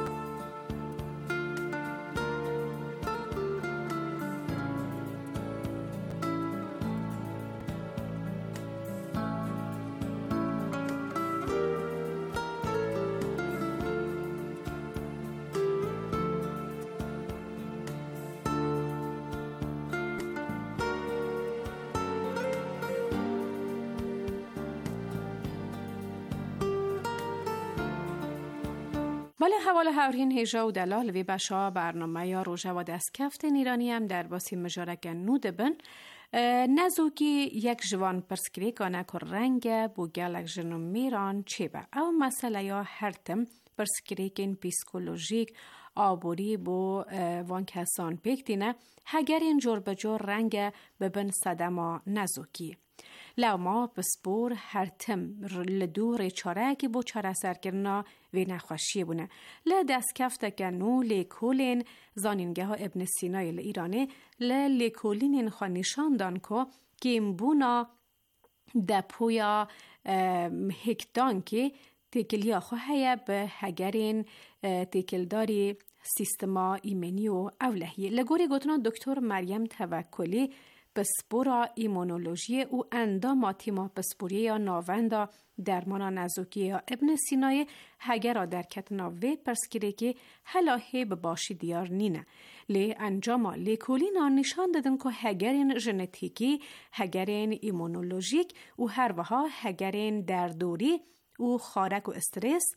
ولی حوال هاورین هجا و دلال وی بشا برنامه یا روژه و دست کفت ایرانی هم در باسی مجارک نود بن نزوکی یک جوان پرسکری کنه که رنگ بو گلک جنو میران چه به او مسئله یا هرتم پرسکری کن پیسکولوژیک آبوری بو وان کسان پیکتینه هگر این جور بجور رنگ ببن صدما نزوکی لو ما بسپور هر تم لدور چارکی بو چاره سرکرنا و نخوشی بونه لدست کفته کنو لیکولین زانینگه ها ابن سینای ایرانی لیکولین این خواه نشان دان که این بونا دپویا هکتان که تیکلیا خواه به هگرین تیکلداری سیستما ایمنی و اولهی لگوری گوتنا دکتر مریم توکلی پسپورا ایمونولوژی و انداماتیما پسپوری یا ناوندا درمانا نزوکی یا ابن سینای هگرا در کتناوی پرسکیره که هلاهی بباشی دیار نینه. لی انجاما لیکولینا نشان دادن که هگرین ژنتیکی، هگرین ایمونولوژیک و هر وها هگرین دردوری و خارک و استرس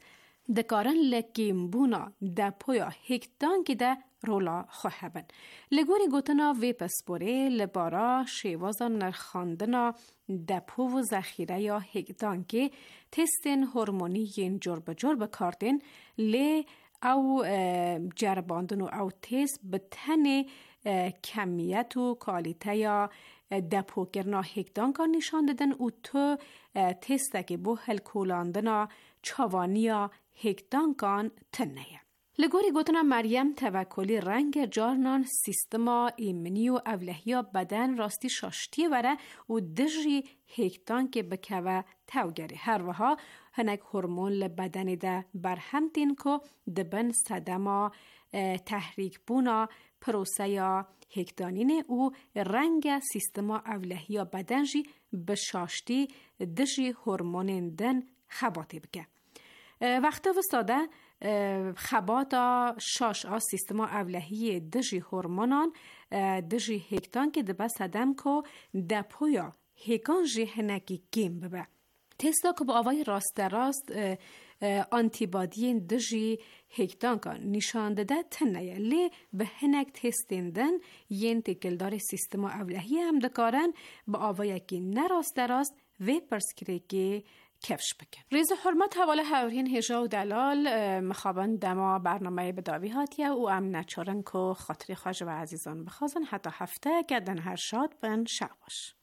دکارن لکیم بونا دپویا هکتان که ده رولا خواه بن. لگوری گوتنا وی پسپوره لبارا شیوازا نرخاندنا دپو و زخیره یا هکتان که تستین هورمونی ین جرب جرب کارتین لی او جرباندن او تست به تن کمیت و کالیته یا دپو کرنا هکتان کار نشان دادن او تو تست که بو هل کولاندنا چوانیا هکتان کان تنه. لگوری گوتنا مریم توکلی رنگ جارنان سیستما ایمنی و اولهیا بدن راستی شاشتی وره و دجی هکتان که بکوه توگری هر وها هنگ هورمون لبدن ده برهم تین که دبن صدما تحریک بونا پروسه یا هکتانین او رنگ سیستما اولهیا بدن جی بشاشتی دجی هورمون دن خباتی بکه. وقتا و ساده خباتا شاش سیستما اولهی دجی هورمونان دجی هکتان که دبا صدم که دپویا هکان جی هنکی گیم ببه. تستا که با آوای راست راست آنتیبادی دجی هکتان که نشان داده تنه لی به هنک تستیندن ین تکلدار سیستما اولهی هم دکارن با آوای که نراست راست و پرسکره که کفش بکن. ریز حرمت حواله هورین هجا و دلال مخابن دما برنامه بداوی هاتیه و ام نچارن که خاطری خواج و عزیزان بخوازن حتی هفته گدن هر شاد بن شعباش.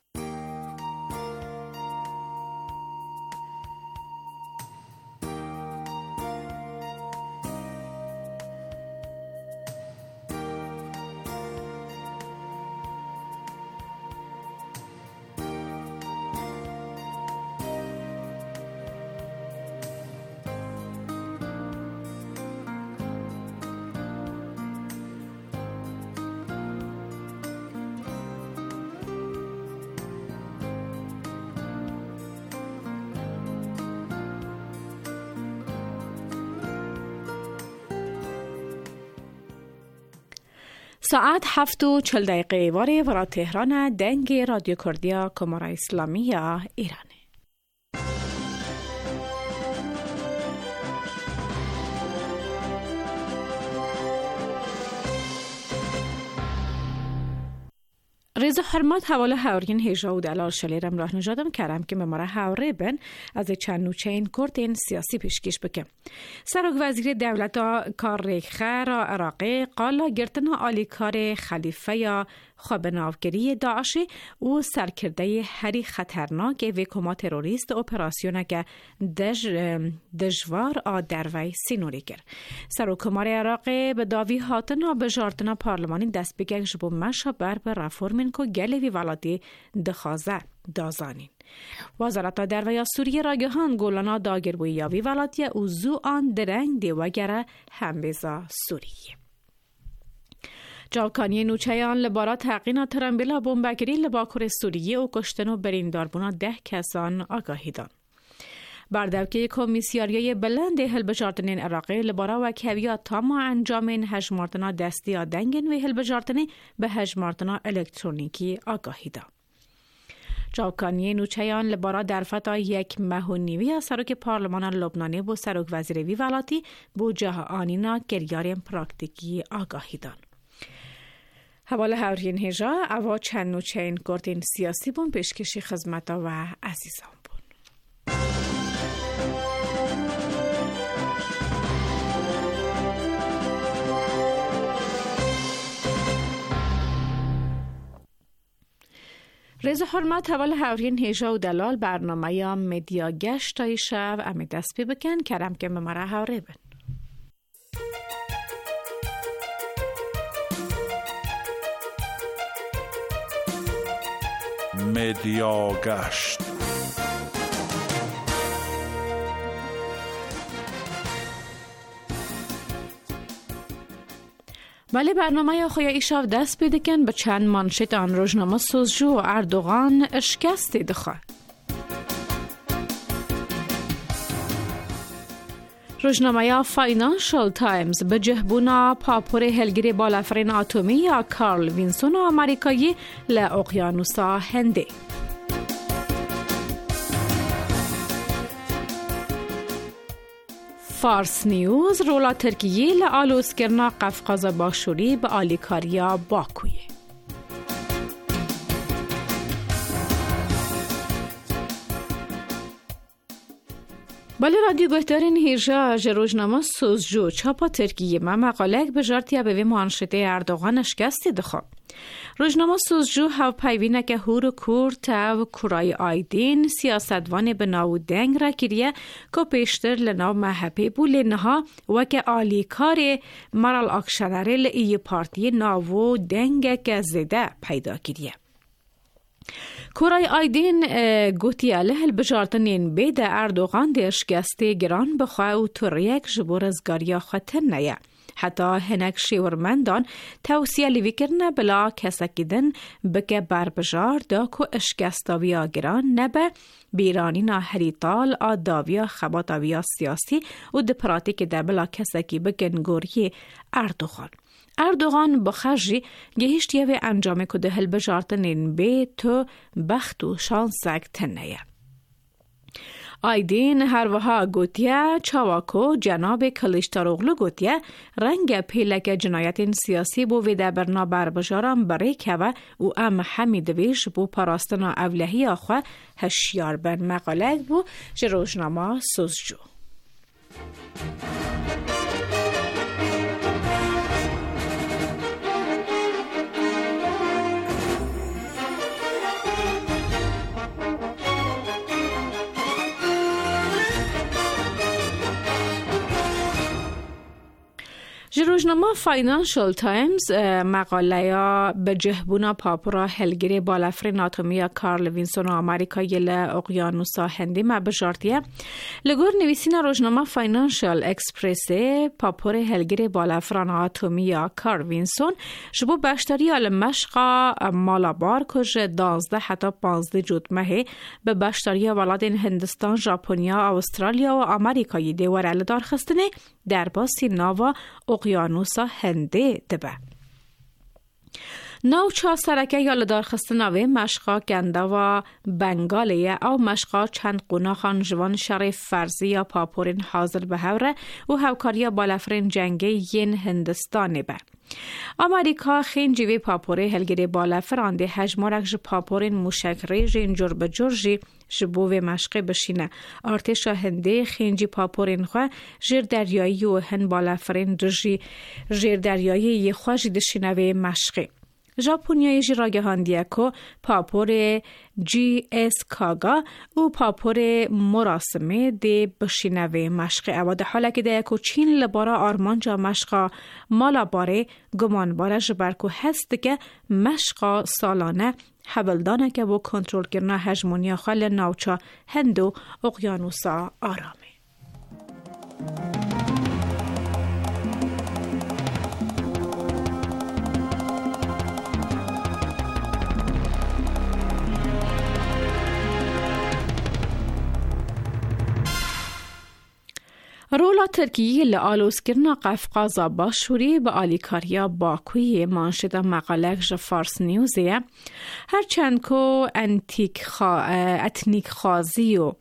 ساعت 7:40 واره ورا تهران دنگ رادیو کردیا کمارا اسلامی ایران. ریز حرمت حواله هاورین هیجا و دلال شلیرم راه نجادم کرم که مماره هاوره بن از چند نوچه این کردین سیاسی پیشکش بکم. سرک وزیر دولتا کار ریخه را عراقی قالا گرتنا آلی کار خلیفه یا خوابناوگری داعشی و سرکرده هری خطرناک و کما تروریست اپراسیونه که دجوار دروی سینوری کرد. سرکمار عراقی به داوی هاتنا به جارتنا پارلمانی دست بگه جبو مشا بر رفورمین که گلوی ولاتی دخوازه دازانین. وزارت دروی سوریه را گهان گولانا داگر بوی یاوی ولاتی و زو آن درنگ دیوگره همبیزا سوریه. جاوکانی نوچهان لبارا تحقینا ترنبیلا بومبگیری لباکور سوریه و کشتن و برینداربونا 10 کسان آگاهی دان. بردوکی کمیسیاریای بلند هلبجارتنین عراقی لبارا و کویا تاما انجامین هجمارتنا دستی آدنگین و هلبجارتنی به هجمارتنا الکترونیکی آگاهی دان. جاوکانی نوچهان لبارا در فتا 1 ماه و نیوی از سرک پارلمان لبنانی با سرک وزیروی ولاتی با جه آنینا گریارین پراکتیکی آگاهی دان. حواله هاورین هجا اوا چند نوچه این گردین سیاسی بون پیشکشی خدمتا و عزیزان بون. ریز حرمت حواله هاورین هجا و دلال برنامه یا مدیا گشت تای شب امی دست پی بکن کرم که مماره هاوره بن. مدیا گشت. ولی برنامه خویا ایشاف دست پیدا کن به چند مانشت آن روزنامه سوزجو و اردوغان اشکست دخواه. روزنامه فاینانشال تایمز به جهبونا پاپور هلگیری بالافرین آتومی یا کارل وینسون آمریکایی لاقیانوسا هندی. فارس نیوز رولا ترکیه لآلوس کرنا قفقاز باشوری به آلیکاریا باکویه. بالی رادیو گوهدارین هیجا جروجنامه سوزجو چاپا ترکیه ما مقالک به جارتیا به مانشته اردوغان اشکستی دخواه. روزنامه سوزجو هاو پیوینه که هورو کور تاو کرای آیدین سیاستوان به ناو دنگ را کریه که پیشتر لناو محبه بو لنها و که آلیکار مرال اکشنره لی پارتی ناو دنگ که زده پیدا کریه. کرای آیدین گوتی علیه البجارتنین بید اردوغان دشگسته گران بخواه و توریک جبور از گاریا خطر نیه. حتی هنک شیورمندان توصیه لیوی کرنه بلا کسکیدن بکه بربجار دا که اشکستاویا گران نبه بیرانی نا هریتال آداویا خباتاویا سیاسی و ده پراتیک ده بلا کسکی بکن گوری اردوغان بخشی گهشت یوی انجام که ده هلبجارتنین بی تو بخت و شانسک تنیه. آیدین هر وها گوتیه چاواکو جناب کلیشتاروغلو گوتیه رنگ پیلک جنایت سیاسی بو ویده برنا بربجارم برای که و ام حمیدویش بو پاراستنا اولهی آخوا هشیار بن مقالک بو جروجنامه سوزجو. روزنامه فاینانشال تایمز مقاله یا به جهبونا پاپورا هلگیری بالافرین آتومیا کارل وینسون و آمریکایی اقیانوسا هندی ما بجارتیه لگور نویسین روزنامه فاینانشال اکسپرسی پاپور هلگیری بالافران آتومیا کارل وینسون جبو بشتری آل مشقا مالابار کج 12 حتی 15 جودمه به بشتری ولادین هندستان، ژاپنیا، استرالیا و آمریکایی دیوار دار خستنه در باسی ناوا اقیانوسا هنده دبه. نوچا سرکه یال دارخستناوی مشقا گنده و بنگالیه او مشقا چند قناخان جوان شریف فرزی یا پاپورین حاضر به هوره و هوکاریا بالافرین جنگی ین هندستانی به. آمریکا خین جیوی پاپوری هلگیری بالافرانده هجمارک جو پاپورین موشک ریجین جور به جورجی جبوه مشقه بشینه. ارتش هنده خینجی پاپورین خواه جیر دریایی و هن بالافرین رجی جیر دریایی یه خواه جدشینه مشقه. ژاپنیای جراگه هندیه که پاپور جی اس کاگا و پاپور مراسمه ده بشینوه مشقه اواده حالا که ده که چین لبارا آرمانجا مشقا مالا باره گمان باره جبرکو هست که مشقا سالانه حولدانه که با کنترل کرنا هجمونیا خال ناوچا هندو اقیانوسا آرامه. رولا ترکیه لآلوس کرنا قفقاز باشوری به آلیکاریا باکوی مانشد مقالک جا فارس نیوزیه هرچند که اتنیک خازی و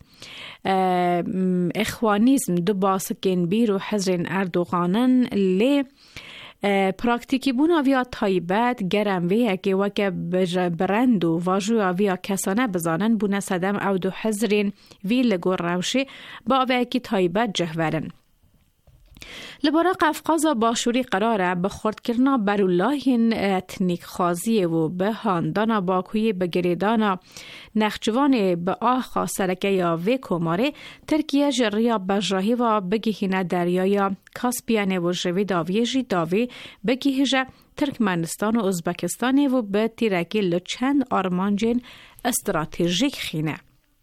اخوانیزم دو باسکین بیر و حزرین اردوغانن لی پراکتیکی بون آویا تایبت گرم ویه که وکه برند و واجو آویا کسانه بزانن بونه صدم او دو حزرین وی لگور روشی با آویا که تایبت جهورن. لبارا قفقاز باشوری قراره به خورد کرنا بروللاهین اتنیک خازیه و به هاندانا باکوی به گریدانا نخجوان به آخا سرکه یا وی کماره ترکیه جریا بجراهی و بگیهینه دریایا کاسپیانه و جوی داویه جی داوی بگیهجه ترکمنستان و ازبکستان و به تیرکی لچند آرمانجین استراتیژیک خینه.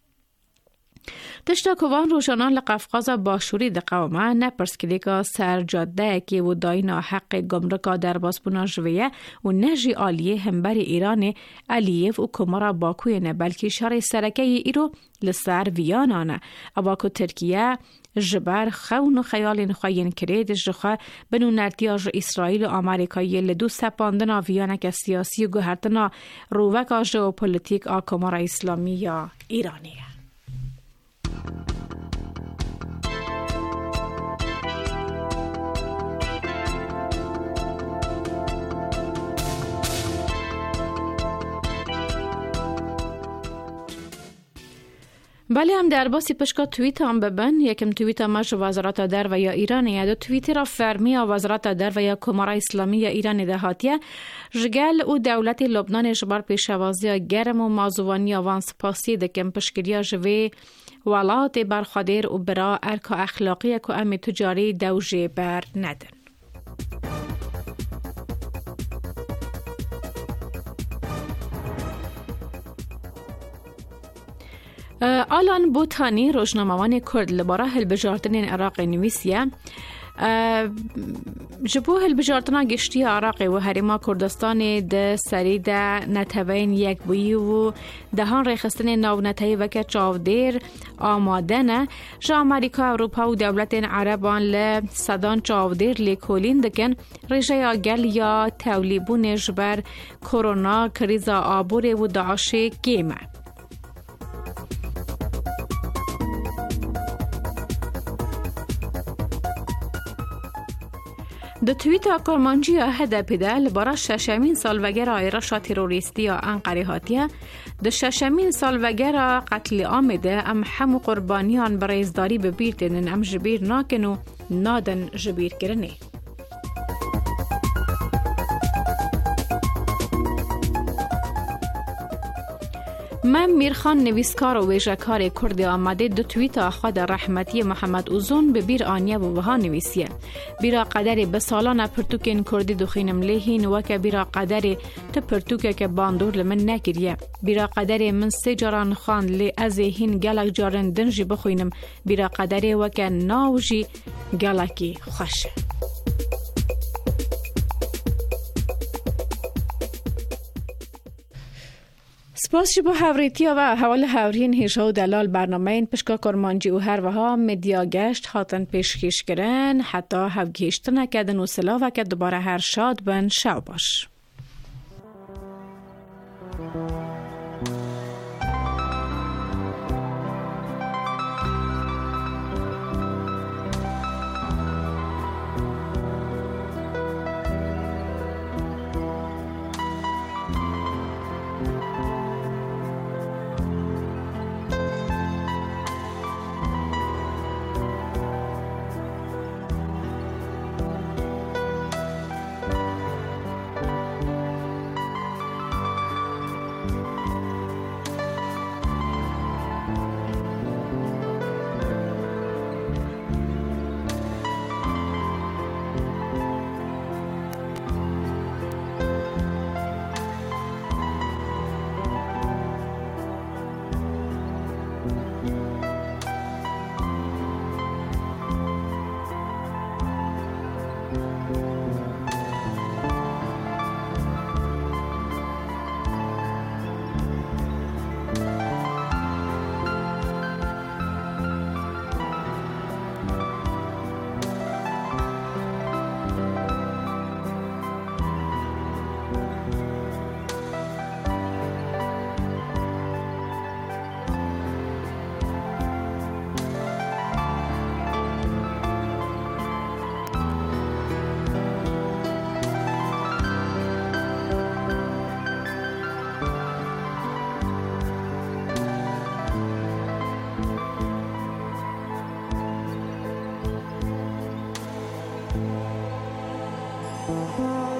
تشتاکوان روشانان لقفقاز باشوری ده قومه نپرسکلیگا سرجاده که و داینا حق گمرکا در باسپونا جویه و نجی آلیه همبر ایران علیف و کمارا باکوی نه بلکه شر سرکه ایرو لسر ویانانه اواکو ترکیه جبر خون و خیال نخواین کرید جخوا بنو نرتیاج اسرائیل و آمریکایی لدو سپاندن آویانک سیاسی و گوهرتنا رووک آجه و پولیتیک آکمارا اسلامی یا ایرانیه. بله هم در باسی پشکا توییت هم ببن یکم توییت مش وزارت در و یا ایران یا دو توییت را فرمی وزارت در و یا کمارا اسلامی یا ایران دهاتیه جگل او دولت لبنان جبر پیشوازی گرم و مازوانی آوانس پاسی دکم پشکریا جوی ولات برخادر و برا ارکا اخلاقی که امی تجاری دوجه بر ندن. آلان بوتانی روزنامه‌وان کرد لباره هلبجارتن عراق نویسیه جبوه هلبجارتنا گشتی عراق و هریما کردستان ده سرید نتوین یک بویی و دهان ریخستن ناو نتایی وکه چاودیر آمادنه جا امریکا اروپا و دولت عربان لصدان چاودیر لیکولین دکن ریشه آگل یا تولیبون جبر کرونا کریزا آبور و داعش گیمه. د توییت کرمانجی هدف ده لبارا ششمین سالوگر ایرش تروریستی یا انقره هاتیه د ششمین سالوگر قتل عام ده ام همو قربانیان برای ازداری ببیر دنن ام جبیر ناکن و نادن جبیر کرنه. من میرخان نویسکار و ویژه‌کار کرد آمده دو توییت خود رحمتی محمد اوزون به بیر آنیه و وها نویسیه بیرا قدر به سالانه پرتوکین کردی دخینم لیهین وکه بیرا قدر تا پرتوکه که باندور لمن نکریه بیرا قدر من سه جاران خان لی از هین گلک جارن دنجی بخوینم بیرا قدر وکه ناوجی گلکی خوشه. سپاس شبو هاوریتیا و حوال هاورین هیشا و دلال برنامه این پشکا کرمانجی و هر وها مدیا گشت حاتن پیشکش کرن حتی هفگیشت نکدن و سلا و که دوباره هر شاد بن شو باش. Thank you.